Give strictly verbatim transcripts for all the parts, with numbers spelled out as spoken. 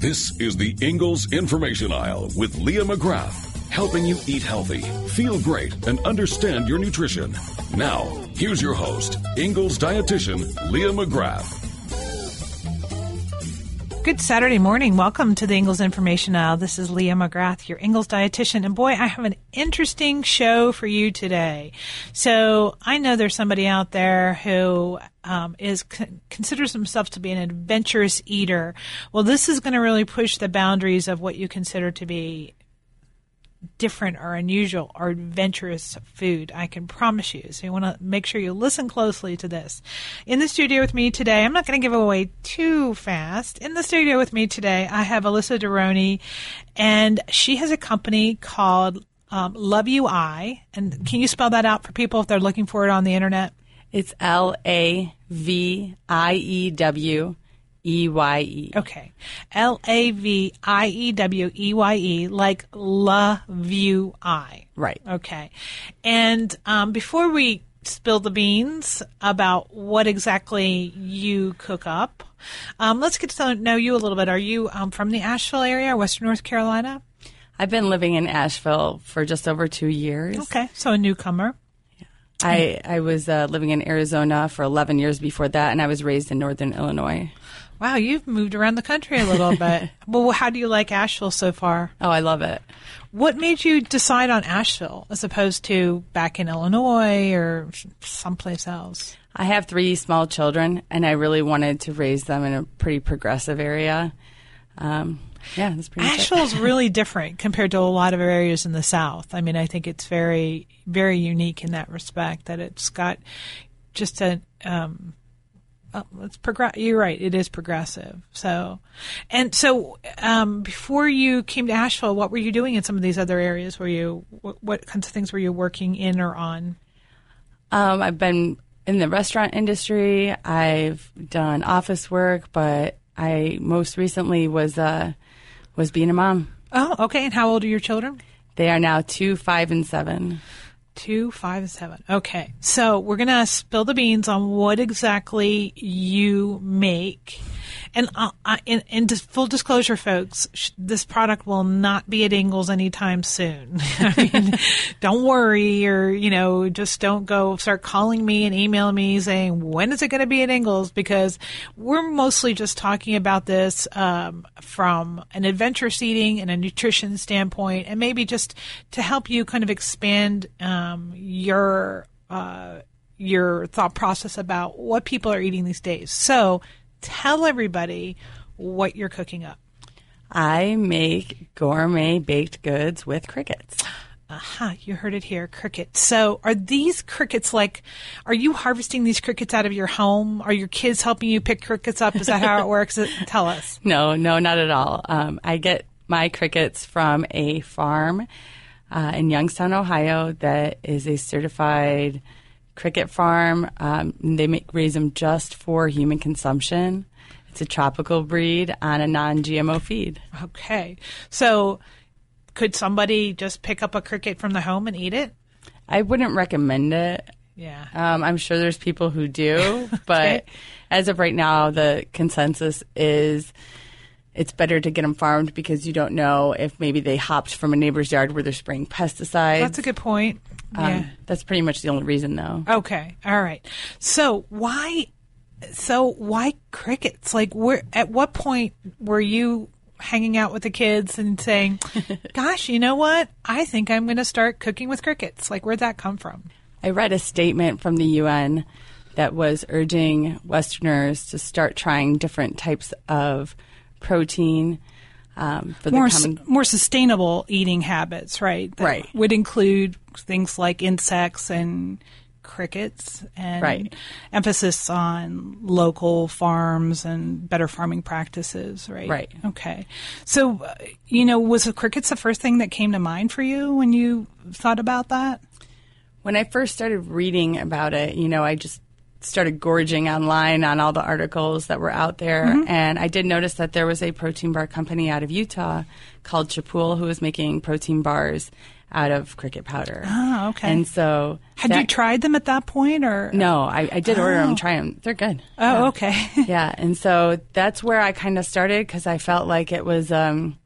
This is the Ingalls Information Aisle with Leah McGrath, helping you eat healthy, feel great, and understand your nutrition. Now, here's your host, Ingalls dietitian Leah McGrath. Good Saturday morning. Welcome to the Ingalls Information Aisle. This is Leah McGrath, your Ingalls dietitian. And boy, I have an interesting show for you today. So I know there's somebody out there who um, is considers themselves to be an adventurous eater. Well, this is going to really push the boundaries of what you consider to be different or unusual or adventurous food. I can promise you. So you want to make sure you listen closely to this. In the studio with me today, I'm not going to give away too fast. In the studio with me today, I have Alyssa Deroni, and she has a company called um, Love U I. And can you spell that out for people if they're looking for it on the internet? It's L A V I E W E Y E. Okay. L A V I E W E Y E, like Love U I. Right. Okay. And um, before we spill the beans about what exactly you cook up, um, let's get to know you a little bit. Are you um, from the Asheville area, Western North Carolina? I've been living in Asheville for just over two years. Okay. So a newcomer. Yeah. I, I was uh, living in Arizona for eleven years before that, and I was raised in Northern Illinois. Wow, you've moved around the country a little bit. Well, how do you like Asheville so far? Oh, I love it. What made you decide on Asheville as opposed to back in Illinois or someplace else? I have three small children, and I really wanted to raise them in a pretty progressive area. Um, yeah, that's pretty much it. Asheville's really different compared to a lot of areas in the South. I mean, I think it's very, very unique in that respect, that it's got just a... Um, Oh, it's progress. You're right. It is progressive. So, and so, um, before you came to Asheville, what were you doing in some of these other areas? Were you what, what kinds of things were you working in or on? Um, I've been in the restaurant industry. I've done office work, but I most recently was uh, was being a mom. Oh, okay. And how old are your children? They are now two, five, and seven. Two, five, and seven. Okay. So we're going to spill the beans on what exactly you make. And uh, in, in full disclosure, folks, sh- this product will not be at Ingalls anytime soon. I mean, don't worry, or, you know, just don't go start calling me and emailing me saying, when is it going to be at Ingalls? Because we're mostly just talking about this um, from an adventurous eating and a nutrition standpoint, and maybe just to help you kind of expand um, your uh, your thought process about what people are eating these days. So tell everybody what you're cooking up. I make gourmet baked goods with crickets. Aha, uh-huh, you heard it here, crickets. So are these crickets like, are you harvesting these crickets out of your home? Are your kids helping you pick crickets up? Is that how it works? Tell us. No, no, not at all. Um, I get my crickets from a farm uh, in Youngstown, Ohio that is a certified cricket farm. Um, they make, raise them just for human consumption. It's a tropical breed on a non-G M O feed. Okay. So could somebody just pick up a cricket from the home and eat it? I wouldn't recommend it. Yeah. Um, I'm sure there's people who do, okay. But as of right now, the consensus is it's better to get them farmed because you don't know if maybe they hopped from a neighbor's yard where they're spraying pesticides. That's a good point. Um, yeah. That's pretty much the only reason, though. Okay. All right. So why, so why crickets? Like, where, at what point were you hanging out with the kids and saying, gosh, you know what? I think I'm going to start cooking with crickets. Like, where'd that come from? I read a statement from the U N that was urging Westerners to start trying different types of protein um, for the more coming... su- more sustainable eating habits, right? That right. would include things like insects and crickets, and right. emphasis on local farms and better farming practices, right? Right. Okay. So, uh, you know, was the crickets the first thing that came to mind for you when you thought about that? When I first started reading about it, you know, I just started gorging online on all the articles that were out there. Mm-hmm. And I did notice that there was a protein bar company out of Utah called Chipool who was making protein bars out of cricket powder. Oh, okay. And so... Had that, you tried them at that point? Or No, I, I did oh. order them, try them. They're good. Oh, yeah. okay. yeah, and so that's where I kind of started because I felt like it was um,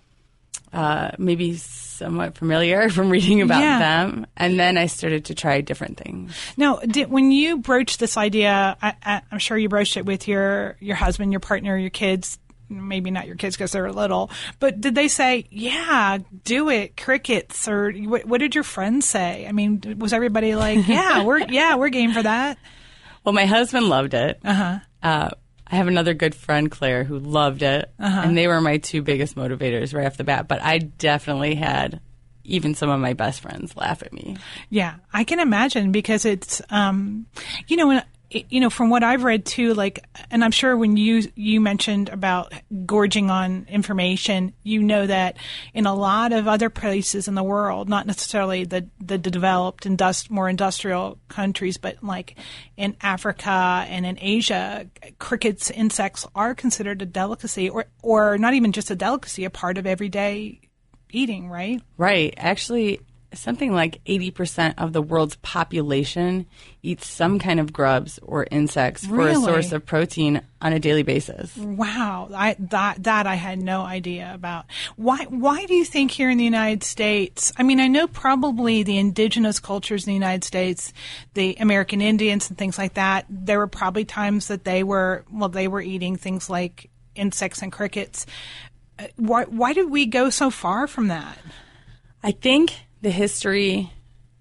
uh, maybe somewhat familiar from reading about yeah. them. And then I started to try different things. Now, did, when you broached this idea, I, I, I'm sure you broached it with your, your husband, your partner, your kids. Maybe not your kids because they're little, but did they say, yeah, do it, crickets, or what, what did your friends say? I mean, was everybody like, yeah, we're, yeah, we're game for that? Well, my husband loved it. Uh-huh. Uh, I have another good friend, Claire, who loved it, uh-huh. and they were my two biggest motivators right off the bat, but I definitely had even some of my best friends laugh at me. Yeah, I can imagine because it's, um, you know, when you know, from what I've read too, like, and I'm sure when you you mentioned about gorging on information, you know that in a lot of other places in the world, not necessarily the the developed, indust- more industrial countries, but like in Africa and in Asia, crickets, insects are considered a delicacy, or or not even just a delicacy, a part of everyday eating, right? Right. Actually, something like eighty percent of the world's population eats some kind of grubs or insects really? for a source of protein on a daily basis. Wow. I, that, that I had no idea about. Why, why do you think here in the United States, I mean, I know probably the indigenous cultures in the United States, the American Indians and things like that, there were probably times that they were, well, they were eating things like insects and crickets. Why, why did we go so far from that? I think the history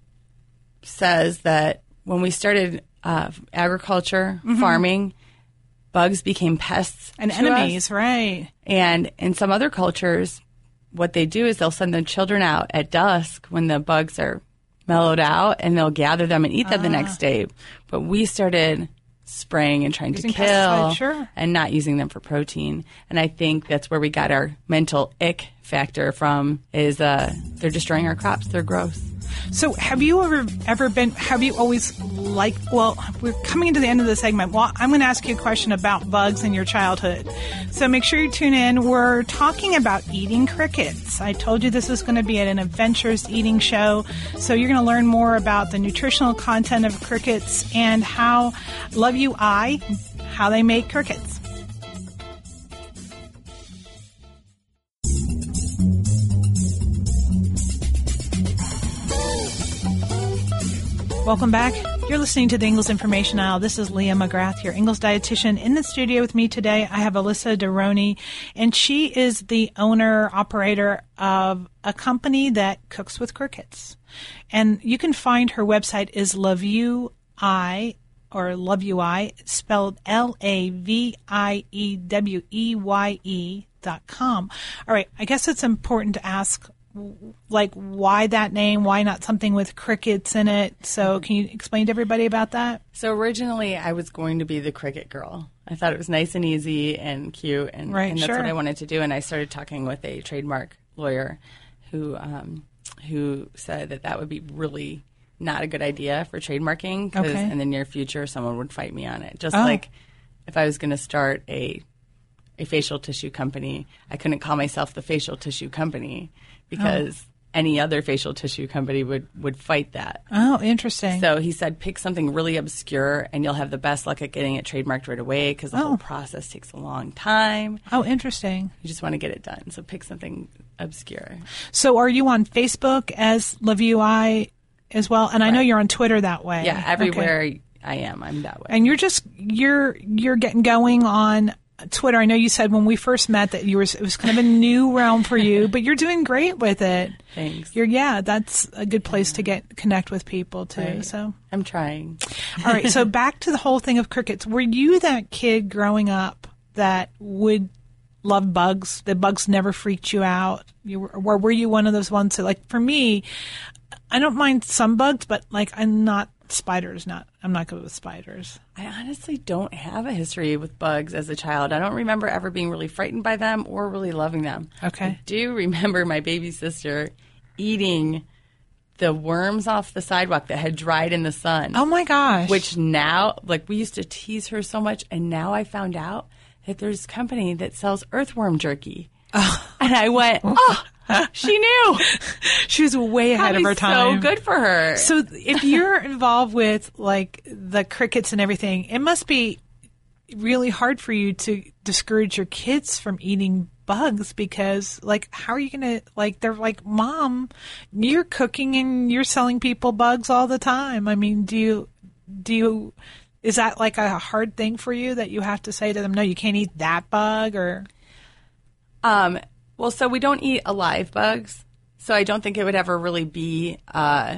says that when we started uh, agriculture, mm-hmm. farming, bugs became pests and enemies, us. Right? And in some other cultures, what they do is they'll send their children out at dusk when the bugs are mellowed out, and they'll gather them and eat them uh. the next day. But we started spraying and trying using to kill sure. and not using them for protein. And I think that's where we got our mental ick factor from, is uh, they're destroying our crops. They're gross. So have you ever ever been, have you always liked, well, we're coming into the end of the segment. Well, I'm going to ask you a question about bugs in your childhood. So make sure you tune in. We're talking about eating crickets. I told you this is going to be an adventurous eating show. So you're going to learn more about the nutritional content of crickets and how Love U I, how they make crickets. Welcome back. You're listening to the Ingles Information Aisle. This is Leah McGrath, your Ingles dietitian. In the studio with me today, I have Alyssa Deroni, and she is the owner, operator of a company that cooks with crickets. And you can find her website is Love U I, or Love U I, spelled L A V I E W E Y E dot com. All right, I guess it's important to ask, like, why that name? Why not something with crickets in it? So can you explain to everybody about that? So originally I was going to be the cricket girl. I thought it was nice and easy and cute, and, right, and that's sure. what I wanted to do. And I started talking with a trademark lawyer who um, who said that that would be really not a good idea for trademarking, because okay. in the near future someone would fight me on it. Just oh. like if I was going to start a a facial tissue company, I couldn't call myself the facial tissue company, because oh. any other facial tissue company would, would fight that. Oh, interesting. So he said, pick something really obscure, and you'll have the best luck at getting it trademarked right away, because the oh. whole process takes a long time. Oh, interesting. You just want to get it done. So pick something obscure. So are you on Facebook as Love U I as well? And right. I know you're on Twitter that way. Yeah, everywhere okay. I am, I'm that way. And you're just, you're you're getting going on Twitter. I know you said when we first met that you were, it was kind of a new realm for you, but you're doing great with it. Thanks. You're, yeah, that's a good place to get connect with people too. Right. So I'm trying. All right. So back to the whole thing of crickets. Were you that kid growing up that would love bugs? The bugs never freaked you out? You were, or were you one of those ones that, like, for me, I don't mind some bugs, but like I'm not spiders. Not I'm not good with spiders. I honestly don't have a history with bugs as a child. I don't remember ever being really frightened by them or really loving them. Okay. I do remember my baby sister eating the worms off the sidewalk that had dried in the sun. Oh, my gosh. Which now, like, we used to tease her so much, and now I found out that there's a company that sells earthworm jerky. Oh. And I went, oh, she knew. She was way ahead Probably of her time. So good for her. So if you're involved with, like, the crickets and everything, it must be really hard for you to discourage your kids from eating bugs because, like, how are you going to, like, they're like, Mom, you're cooking and you're selling people bugs all the time. I mean, do you, do you, is that like a hard thing for you that you have to say to them, no, you can't eat that bug or? Um, well, so we don't eat alive bugs. So I don't think it would ever really be uh,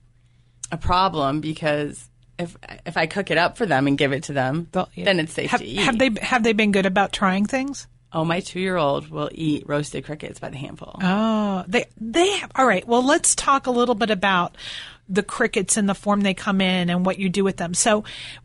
a problem because if if I cook it up for them and give it to them, yeah. then it's safe have, to eat. Have they, have they been good about trying things? Oh, my two-year-old will eat roasted crickets by the handful. Oh, they they have. All right. Well, let's talk a little bit about the crickets and the form they come in and what you do with them. So,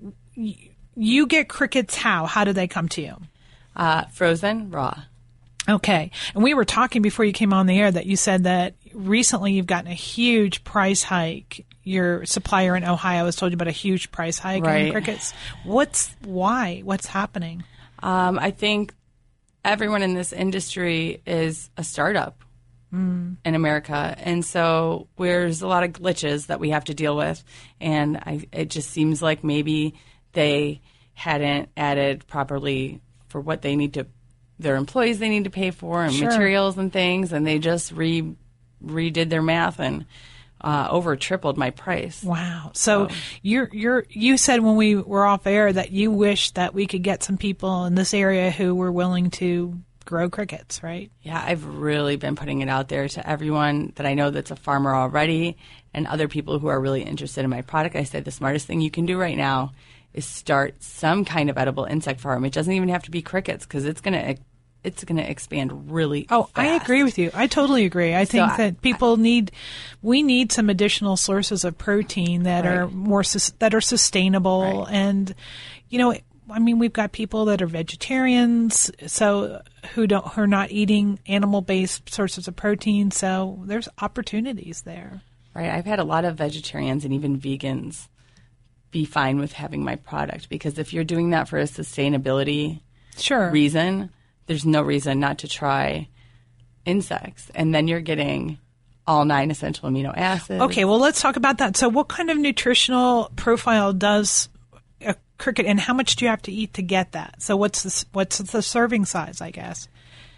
y- you get crickets how? How do they come to you? Uh, frozen, raw. Okay. And we were talking before you came on the air that you said that recently you've gotten a huge price hike. Your supplier in Ohio has told you about a huge price hike right. in crickets. What's why? What's happening? Um, I think everyone in this industry is a startup mm. in America. And so there's a lot of glitches that we have to deal with. And I, it just seems like maybe they hadn't added properly for what they need to, their employees they need to pay for and sure. materials and things. And they just re redid their math and uh, over tripled my price. Wow. So, so you're, you're, you said when we were off air that you wish that we could get some people in this area who were willing to grow crickets, right? Yeah, I've really been putting it out there to everyone that I know that's a farmer already and other people who are really interested in my product. I said the smartest thing you can do right now is start some kind of edible insect farm. It doesn't even have to be crickets because it's going to it's going to expand really Oh, fast. I agree with you. I totally agree. I think so that I, people I, need, we need some additional sources of protein that right. are more, that are sustainable. Right. And, you know, I mean, we've got people that are vegetarians, so who don't, who are not eating animal-based sources of protein. So there's opportunities there. Right. I've had a lot of vegetarians and even vegans be fine with having my product because if you're doing that for a sustainability sure. reason, there's no reason not to try insects. And then you're getting all nine essential amino acids. Okay, well, let's talk about that. So what kind of nutritional profile does a cricket, and how much do you have to eat to get that? So what's the, what's the serving size, I guess?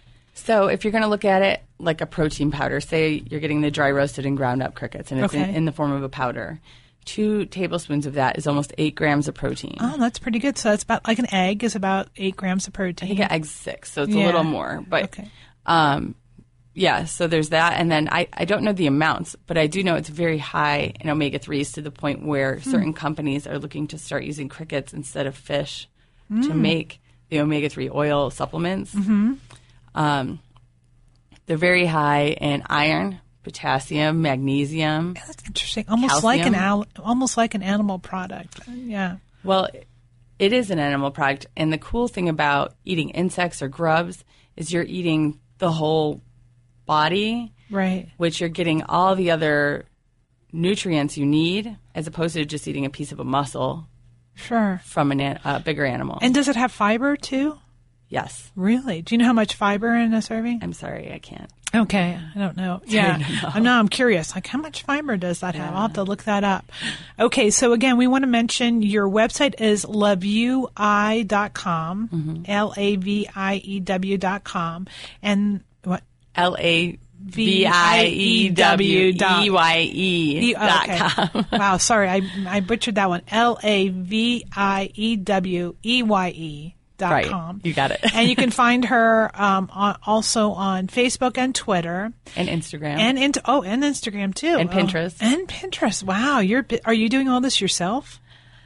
So if you're going to look at it like a protein powder, say you're getting the dry roasted and ground up crickets, and it's okay. in, in the form of a powder. Two tablespoons of that is almost eight grams of protein. Oh, that's pretty good. So it's about like an egg is about eight grams of protein. I think an egg's six, so it's yeah. a little more. But okay. um, yeah, so there's that. And then I, I don't know the amounts, but I do know it's very high in omega threes to the point where mm. certain companies are looking to start using crickets instead of fish mm. to make the omega three oil supplements. Mm-hmm. Um, they're very high in iron, potassium, magnesium. That's interesting. Almost calcium. like an al- almost like an animal product. Yeah. Well, it is an animal product, and the cool thing about eating insects or grubs is you're eating the whole body, right? Which you're getting all the other nutrients you need, as opposed to just eating a piece of a muscle. Sure. From a an, uh, bigger animal. And does it have fiber too? Yes. Really? Do you know how much fiber in a serving? I'm sorry, I can't. Okay, I don't know. Yeah, don't know. I'm now I'm curious. Like, how much fiber does that have? Yeah. I'll have to look that up. Okay, so again, we want to mention your website is laview dot com, mm-hmm. L A V I E W dot com, and what? L A V I E W E Y E dot com. Wow, sorry, I I butchered that one. L A V I E W E Y E. Dot right. com. You got it. And you can find her um, on, also on Facebook and Twitter. And Instagram. And into, oh, and Instagram too. And Pinterest. Oh, and Pinterest. Wow. You're are you doing all this yourself?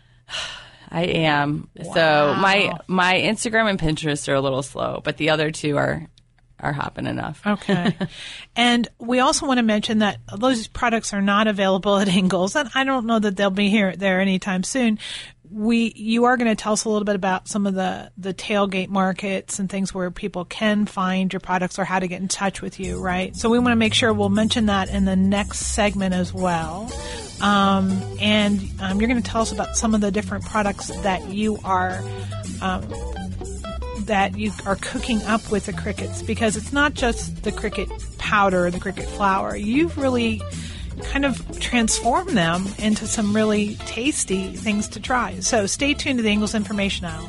I am. Wow. So my my Instagram and Pinterest are a little slow, but the other two are are hopping enough. Okay. And we also want to mention that those products are not available at Ingles, and I don't know that they'll be here there anytime soon. we you are going to tell us a little bit about some of the, the tailgate markets and things where people can find your products or how to get in touch with you, right? So we want to make sure we'll mention that in the next segment as well. Um, and um, you're going to tell us about some of the different products that you are um, that you are cooking up with the crickets, because it's not just the cricket powder or the cricket flour. You've really kind of transform them into some really tasty things to try. So stay tuned to the Ingles Information Aisle.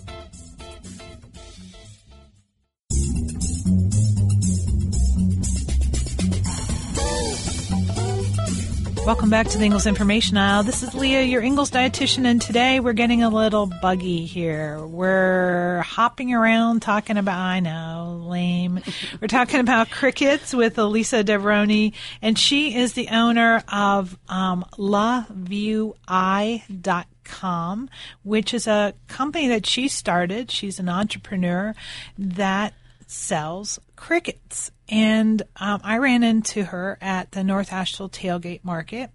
Welcome back to the Ingles Information Aisle. This is Leah, your Ingles dietitian, and today we're getting a little buggy here. We're hopping around talking about, I know, lame. We're talking about crickets with Elisa Devroni, and she is the owner of um, la view eye dot com, which is a company that she started. She's an entrepreneur that sells crickets. And um, I ran into her at the North Asheville Tailgate Market,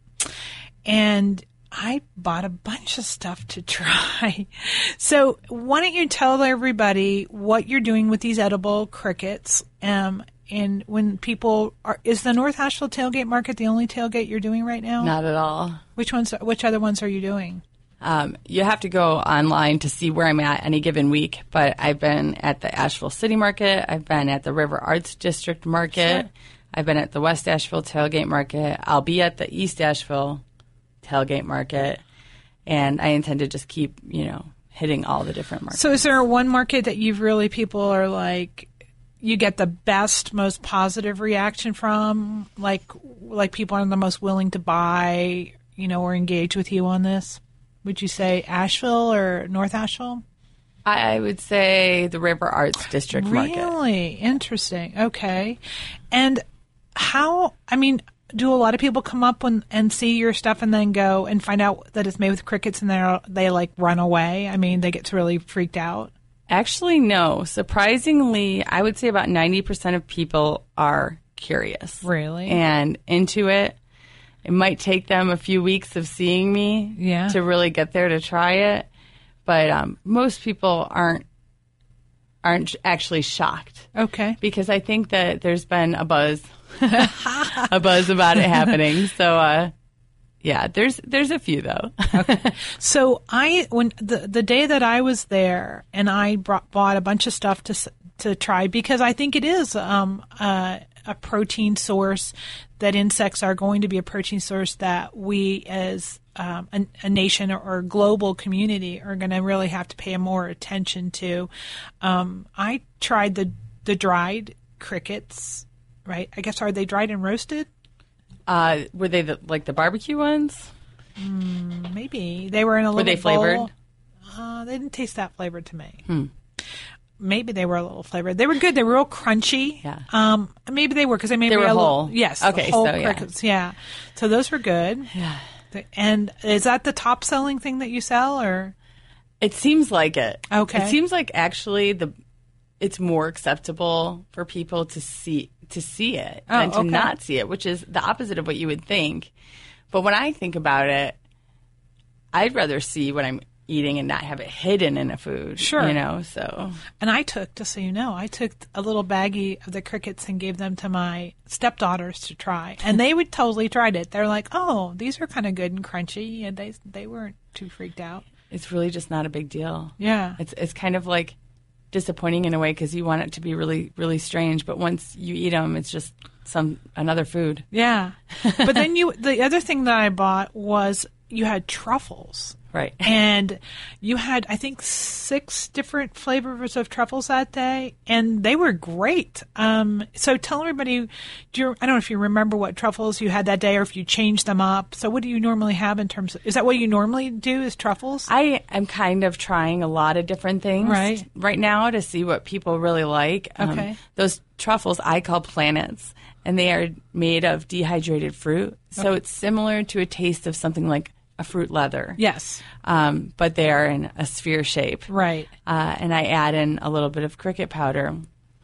and I bought a bunch of stuff to try. So why don't you tell everybody what you're doing with these edible crickets? Um, and when people are, is the North Asheville Tailgate Market the only tailgate you're doing right now? Not at all. Which ones? Which other ones are you doing? Um, you have to go online to see where I'm at any given week, but I've been at the Asheville City Market. I've been at the River Arts District Market. Sure. I've been at the West Asheville Tailgate Market. I'll be at the East Asheville Tailgate Market, and I intend to just keep, you know, hitting all the different markets. So is there one market that you've really, people are like, you get the best, most positive reaction from, like, like people are the most willing to buy, you know, or engage with you on this? Would you say Asheville or North Asheville? I would say the River Arts District Market. Really? Interesting. Okay. And how, I mean, do a lot of people come up and, and see your stuff and then go and find out that it's made with crickets and they they like run away? I mean, they get really freaked out? Actually, no. Surprisingly, I would say about ninety percent of people are curious. Really? And into it. It might take them a few weeks of seeing me yeah. to really get there to try it, but um, most people aren't aren't actually shocked. Okay. Because I think that there's been a buzz, a buzz about it happening. So, uh, yeah, there's there's a few though. Okay. So I when the the day that I was there and I brought, bought a bunch of stuff to to try, because I think it is um uh. a protein source, that insects are going to be a protein source that we as um, a, a nation or, or global community are going to really have to pay more attention to. Um, I tried the the dried crickets, right? I guess, are they dried and roasted? Uh, were they the, like the barbecue ones? Mm, maybe. They were in a little Were they flavored? bowl. Uh, they didn't taste that flavored to me. Hmm. Maybe they were a little flavored. They were good. They were real crunchy. Yeah. Um, maybe they were because they made they me were a whole. Little, yes. Okay. Whole so yeah. crickets. Yeah. So those were good. Yeah. And is that the top selling thing that you sell, or? It seems like it. Okay. It seems like actually the it's more acceptable for people to see to see it oh, than to okay. not see it, which is the opposite of what you would think. But when I think about it, I'd rather see what I'm eating and not have it hidden in a food. Sure. You know, so. And I took, just so you know, I took a little baggie of the crickets and gave them to my stepdaughters to try. And they would totally tried it. They're like, oh, these are kind of good and crunchy. And they they weren't too freaked out. It's really just not a big deal. Yeah. It's it's kind of like disappointing in a way because you want it to be really, really strange. But once you eat them, it's just some another food. Yeah. But then you, the other thing that I bought was you had truffles. Right. And you had, I think, six different flavors of truffles that day, and they were great. Um, so tell everybody, do you, I don't know if you remember what truffles you had that day or if you changed them up. So what do you normally have in terms of, is that what you normally do is truffles? I am kind of trying a lot of different things right, right now to see what people really like. Okay. Um, those truffles I call planets, and they are made of dehydrated fruit. So okay. it's similar to a taste of something like a fruit leather. Yes. Um, but they are in a sphere shape. Right. Uh, and I add in a little bit of cricket powder.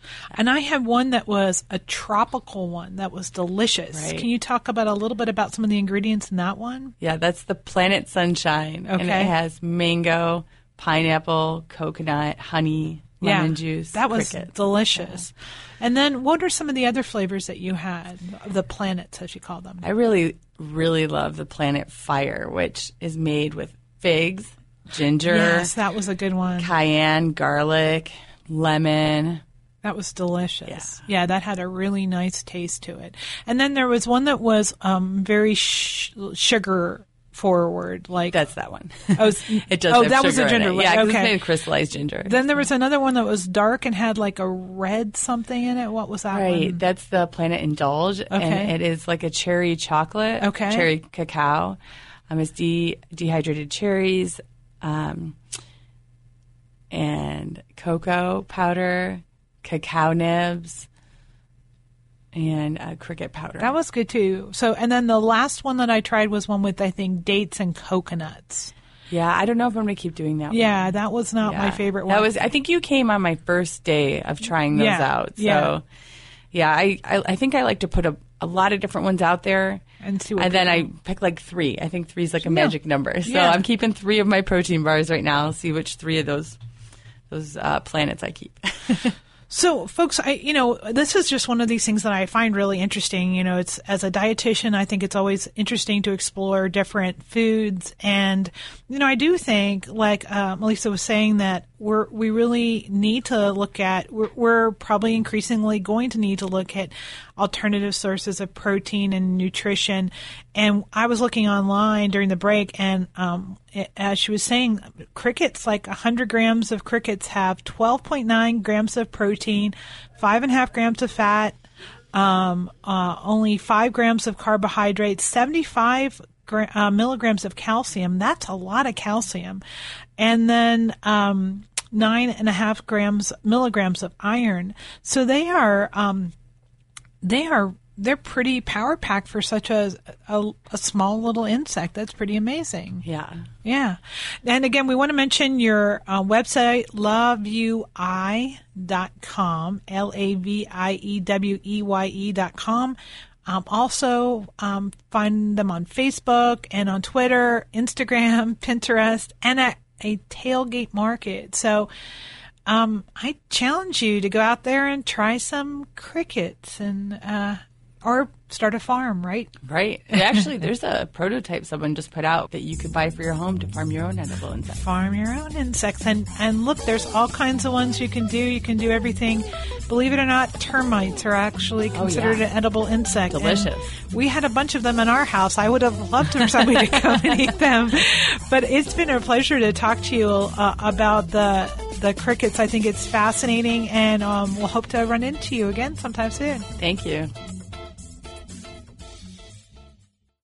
And I had one that was a tropical one that was delicious. Right. Can you talk about a little bit about some of the ingredients in that one? Yeah, that's the Planet Sunshine. Okay. And it has mango, pineapple, coconut, honey, lemon yeah, juice, that was crickets. delicious. Yeah. And then what are some of the other flavors that you had? The planets, as you call them. I really, really love the Planet Fire, which is made with figs, ginger. Yes, that was a good one. Cayenne, garlic, lemon. That was delicious. Yeah. yeah, that had a really nice taste to it. And then there was one that was um, very sh- sugar forward, like that's that one. Oh, it does. Oh, have that was sugar the ginger in it. one. Yeah, 'cause okay. it's made of crystallized ginger. Then there was another one that was dark and had like a red something in it. What was that right. one? That's the Planet Indulge, Okay. and it is like a cherry chocolate, Okay. cherry cacao. Um, it's de- dehydrated cherries, um, and cocoa powder, cacao nibs, and uh, cricket powder. That was good too. So, and then the last one that I tried was one with I think dates and coconuts. Yeah, I don't know if I'm going to keep doing that one. Yeah, that was not Yeah. my favorite one. That was. I think you came on my first day of trying those Yeah, out. So, yeah. yeah, I, I I think I like to put a, a lot of different ones out there. And see what And then I people- pick like three. I think three is like a Yeah. magic number. So Yeah. I'm keeping three of my protein bars right now. I'll see which three of those those uh, planets I keep. So, folks, I you know this is just one of these things that I find really interesting. You know, it's as a dietitian, I think it's always interesting to explore different foods, and you know, I do think, like uh, Melissa was saying, that we're we really need to look at. We're, we're probably increasingly going to need to look at alternative sources of protein and nutrition. And I was looking online during the break, and um, it, as she was saying, crickets, like one hundred grams of crickets have twelve point nine grams of protein, five and a half grams of fat, um, uh, only five grams of carbohydrates, seventy-five gra- uh, milligrams of calcium. That's a lot of calcium. And then um, nine and a half grams, milligrams of iron. So they are, um, they are, they're pretty power packed for such a, a, a small little insect. That's pretty amazing. Yeah. Yeah. And again, we want to mention your uh, website, love you eye dot com, L A V I E W E Y E dot com. Um, also, um, find them on Facebook and on Twitter, Instagram, Pinterest, and at a tailgate market. So um, I challenge you to go out there and try some crickets and uh, or start a farm, right? Right. And actually, there's a prototype someone just put out that you could buy for your home to farm your own edible insects. Farm your own insects. And, and look, there's all kinds of ones you can do. You can do everything. Believe it or not, termites are actually considered Oh, yeah. an edible insect. Delicious. And we had a bunch of them in our house. I would have loved for somebody to come and eat them. But it's been a pleasure to talk to you uh, about the the crickets. I think it's fascinating, and um, we'll hope to run into you again sometime soon. Thank you.